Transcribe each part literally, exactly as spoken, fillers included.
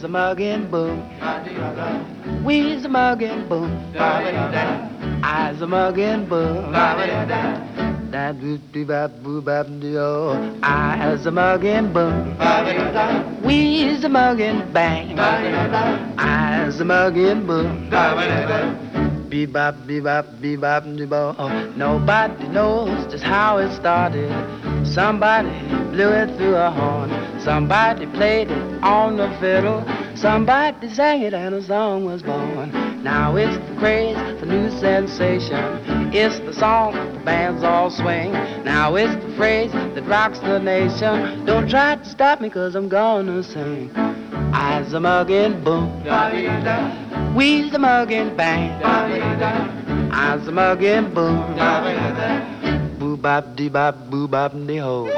a mugging boom. We's a mugging boom. I's a mugging boom. Da doo doo bop boo bop doo. I's a mugging boom. We's a mugging bang. I's a mugging boom. Bebop, bebop, bebop, bebop. Nobody knows just how it started. Somebody blew it through a horn. Somebody played it on the fiddle. Somebody sang it and a song was born. Now it's the craze, the new sensation. It's the song the bands all swing. Now it's the phrase that rocks the nation. Don't try to stop me cause I'm gonna sing. I's a mugging boom. We's a mugging bang. I's a mugging boom. Boo bop dee bop boo bop dee ho.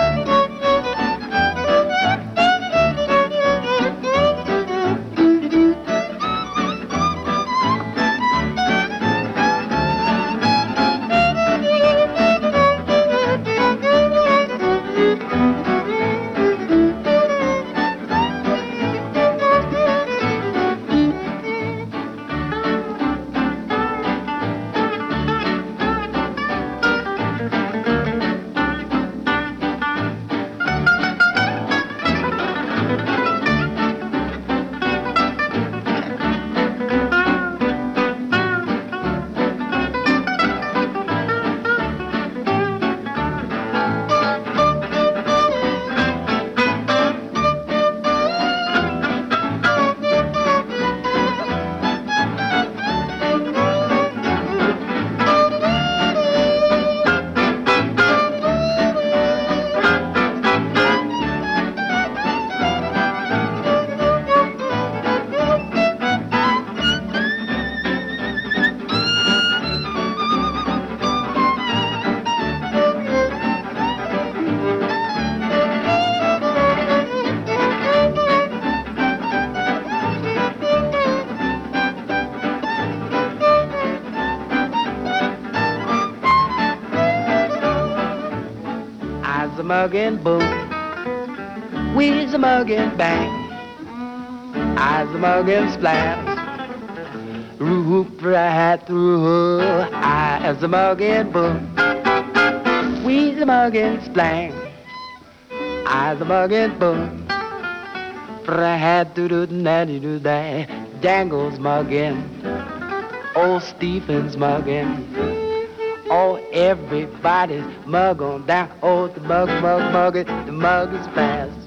I's a mugging boom. We's a mugging bang. I's a mugging splash. Roop right through. I's a mugging boom. We's a mugging splang. I's a mugging boom. Right through the natty do that. Dangle's mugging. Old Stephen's mugging. Oh, everybody's mug on down. Oh, the mug, mug, mug it. The mug is fast.